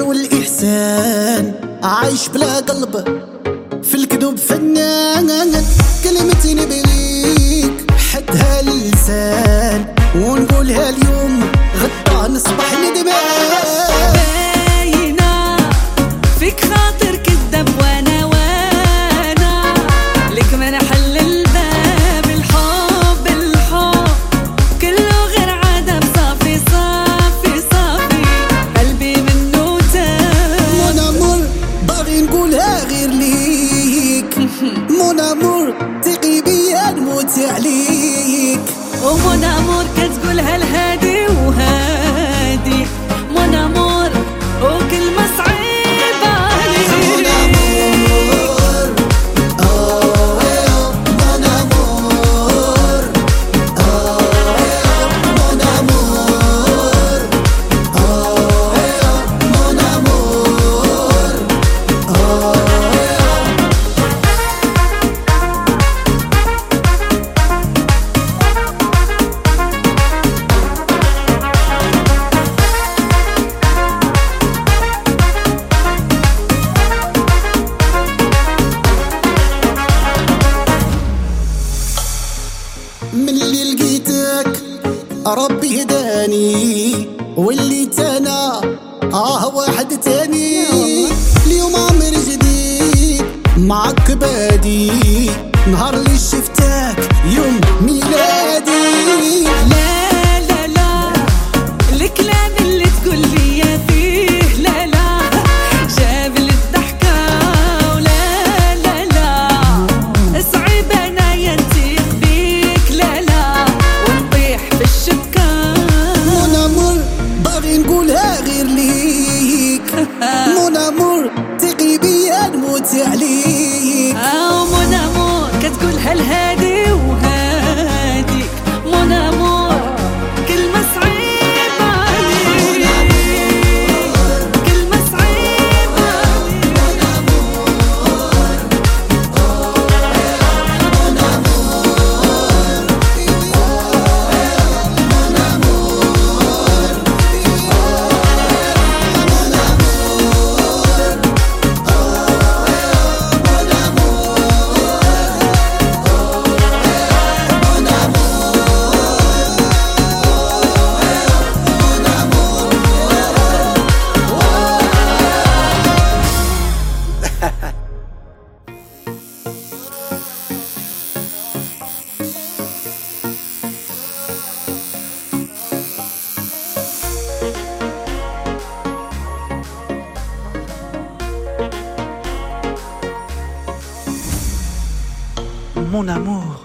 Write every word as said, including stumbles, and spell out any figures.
والإحسان، عايش بلا قلب في الكذوب فنان. كلمتي نبغيك حدها اللسان، ونقولها اليوم غدا نصبح ندمان. باينة فيك خاطر كذاب وانا وانا لك ما نحل الباب. الحب الحب كله غير عدم، صافي صافي صافي قلبي منه تاب. مون امور باغي نقولها غير ليك، مون امور ثقي بيا نموت عليك. ومون امور كتقولها الهادي وهادي، مون امور وكلمة صعيبة عليك. مون امور آه مون امور آه مون امور آه مون امور آه. من اللي لقيتك ربي هداني، واللي تانا اه واحد تاني. اليوم عمر جديد معك بادي، نهار اللي شفتك يوم ميلادي. لا لا لا الكلام اللي تقول لي فيه لا لا جاب لي الضحكة. ولا لا لا صعيب انا ينتيق بيك لا لا ونطيح في الشبكة. مون امور باغي نقولها غير ليك، مون امور ثقي بيا نموت عليك. اه مون امور كتقولها الهادي وهاديك، مون امور كلمة صعيبة عليك، كلمة صعيبة عليك. Mon amour.